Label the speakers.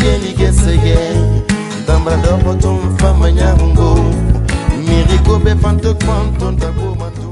Speaker 1: gelige sege dambra do potom famanya hungo miriko be fanto kwanto tabo